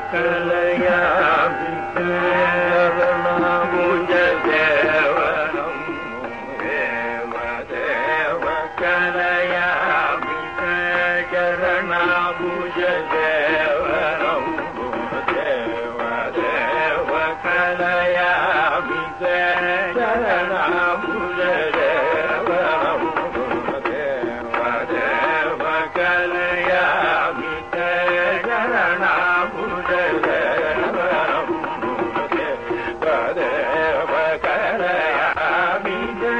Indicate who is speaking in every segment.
Speaker 1: கலையாமி சரணாபுஜ தேவனம் தேவ தேவ கலையாமி சரணாபுஜ தேவனம் தேவ தேவ கலையாமி சரணாபுஜ தேவனம் தேவ தேவ கலையாமி சரணாபுஜ தேவனம் தேவ தேவ கலையாமி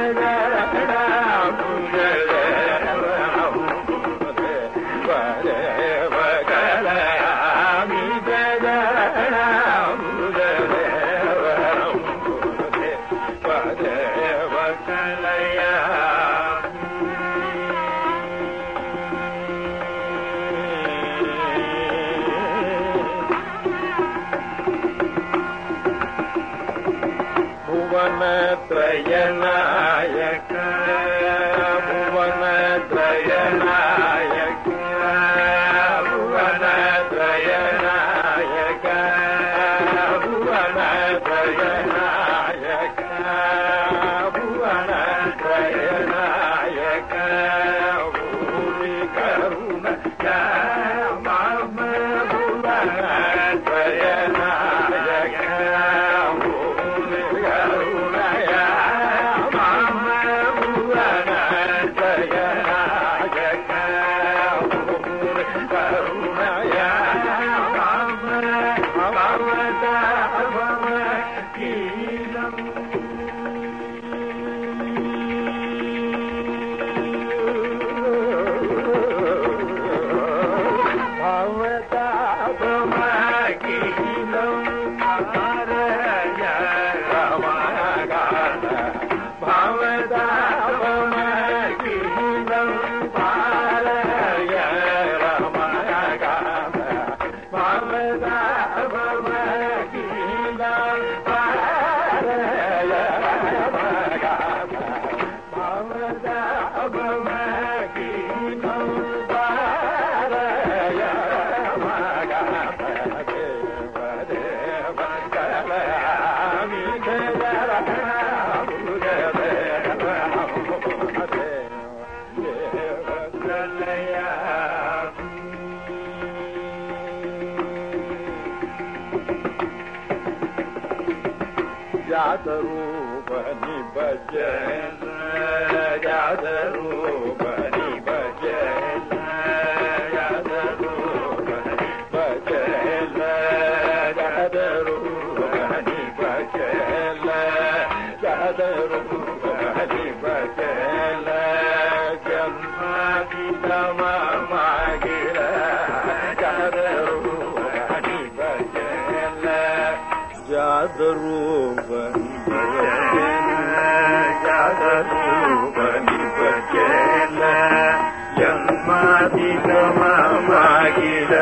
Speaker 1: சரணாபுஜ தேவனம் தேவ தேவ கலையாமி சரணாபுஜ தேவனம் தேவ தேவ भुवनत्रयनायक भुवनत्रयनायक भुवनत्रयनायक भुवनत्रयनायक भुवनत्रयनायक भूरि करुण मम भुवनत्रयनायक जातरूपनि भजन जातरूपनि भजन जातरूपनि भजन जातरूपनि भजन जातरूपनि भजन जन्मादि तममागिर जातरूपनि भजन जातरूपनि जातरूपनि भजन जन्मादिगममागिर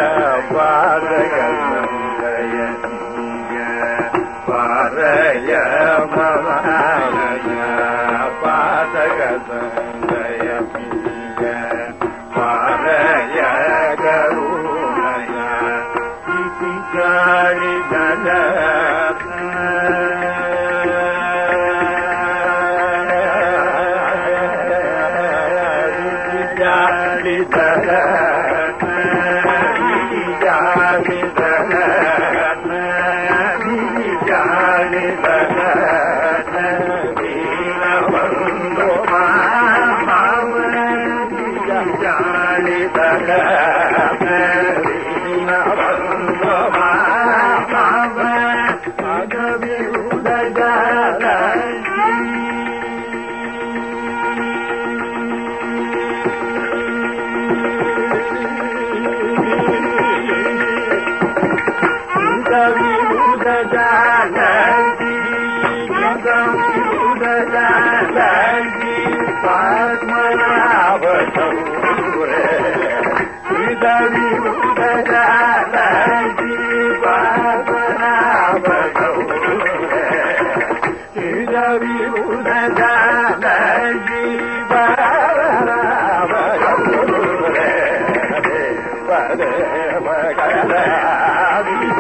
Speaker 1: पारगसंदय पारय ममालय पारगसंदय पारय करुणय इति गाणि धन கவி